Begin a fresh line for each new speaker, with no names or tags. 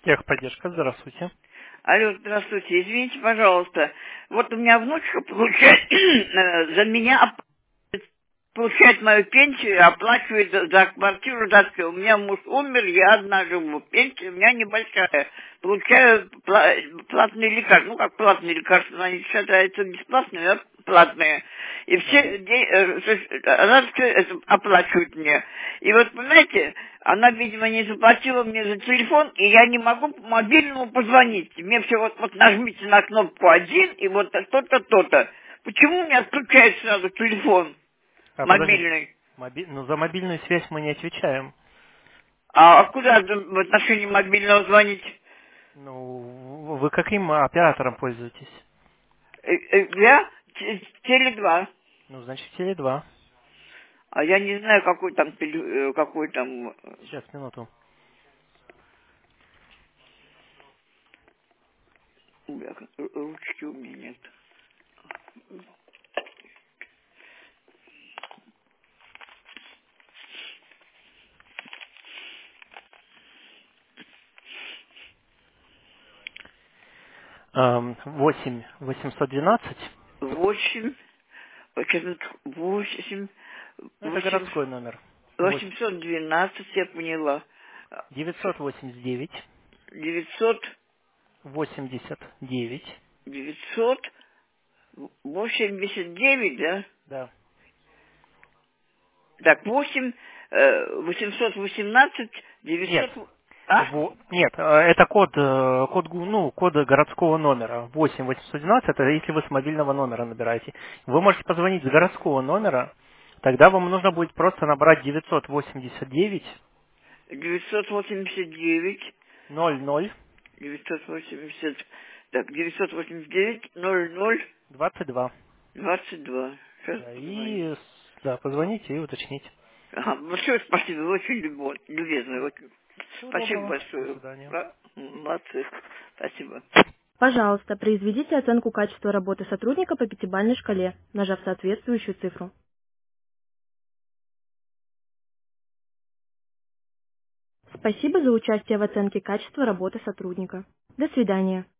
Техподдержка, здравствуйте.
Алло, здравствуйте. Извините, пожалуйста. Вот у меня внучка получает за меня получает мою пенсию, оплачивает за квартиру, за все. У меня муж умер, я одна живу. Пенсия у меня небольшая. Получаю платные лекарства. Ну, как платные лекарства, они считаются бесплатными, а платные. И все, она все это оплачивает мне. И вот, понимаете, она, видимо, не заплатила мне за телефон, и я не могу по мобильному позвонить. Мне все вот нажмите на кнопку 1, и вот то-то, то-то. Почему у меня отключается сразу телефон
Подождите.
мобильный?
Ну, за мобильную связь мы не отвечаем.
А куда в отношении мобильного звонить?
Ну, вы каким оператором пользуетесь?
Я Теле2.
Ну, значит, Теле2.
А я не знаю, какой там...
Сейчас, минуту.
Ручки у меня нет.
8 812.
8, 8,
Ну, это городской номер.
812, я поняла.
989
900,
89.
989, да?
Да.
Так, 818,
Нет.
900, а?
Нет, это код городского номера. 8812, это если вы с мобильного номера набираете. Вы можете позвонить с городского номера, тогда вам нужно будет просто набрать 989
989,
00
980, так, 989, 00,
22.
22. Сейчас
Да,
позвоню.
да, позвоните и уточните.
Ага, большое спасибо, вы очень любезны,
Да.
очень.
Всего
Спасибо
доброго. До
большое.
свидания.
Да, молодцы. Спасибо.
Пожалуйста, произведите оценку качества работы сотрудника по пятибалльной шкале, нажав соответствующую цифру. Спасибо за участие в оценке качества работы сотрудника. До свидания.